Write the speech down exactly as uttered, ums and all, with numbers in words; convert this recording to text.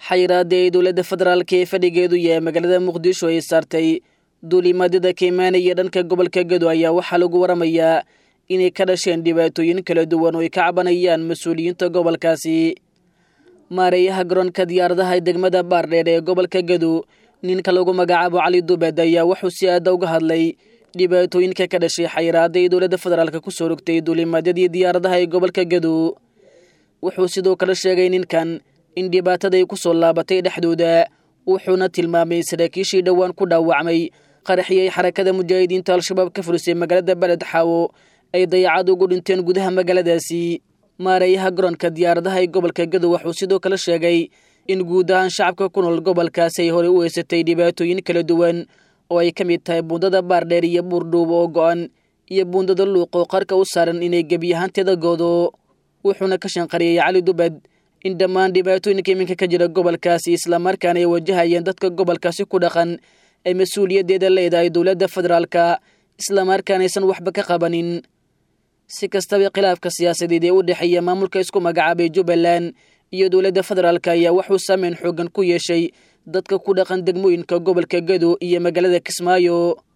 xayiraadda ay dowladda federaalka ee fadhigeedu yahay magaalada muqdisho ay saartay duulimaadada ka imaanaya dhanka gobolka Gedo ayaa waxaa lagu waramayaa inay ka dhasheen dhibaatooyin kala duwan oo ay ka cabanayaan mas'uuliyiinta gobolkaasi. maareeyaha garoonka diyaaradaha ee degmada Baardheer ee gobolka Gedo ninka lagu magacaabo Cali Dubeed ayaa wuxuu si aad uga hadlay dhibaatooyinka ka dhashay xayiraadda ay dowladda federaalka ku soo rogtay duulimaadadii diyaaradaha ee gobolka Gedo. wuxuu sidoo kale sheegay ninkan in dhibaatada ay ku soo laabatay dhexdooda, wuxuuna tilmaamay saraakiishii dhawaan ku dhaawacmay qaraxiyay xarakada mujaahidiinta al-shabaab ka furisay magaalada Balad Xaawo ay dayacad ugu dhinteen gudaha magaaladaasi. maareeyaha garoonka diyaaradaha ee gobolka Gedo wuxuu sidoo kale sheegay in guud ahaan shacabka ku nool gobolkaasi ay hore u haysatay dhibaatooyin kala duwan oo ay ka mid tahay buundada Baardheer iyo Buurdhuubo oo go'an iyo buundada Luuq oo qarka u saaran inay gebi ahaanteeda goodo. wuxuuna ka shanqariyay Cali Dubeed in dhammaan dhibaatooyinka iminka ka jira gobolkaasi isla markaana ay wajahayeen dadka gobolkaasi ku dhaqan ay mas'uuliyadeeda leedahay dowladda federaalka isla markaana aysan waxba ka qabanin. si kastaba khilaafka siyaasadeed ee u dhexeeya maamulka isku magacaabay Jubbaland iyo dowladda federaalka ayaa wuxuu saameyn xooggan ku yeeshay dadka ku dhaqan degmooyinka gobolka Gedo iyo magaalada Kismaayo.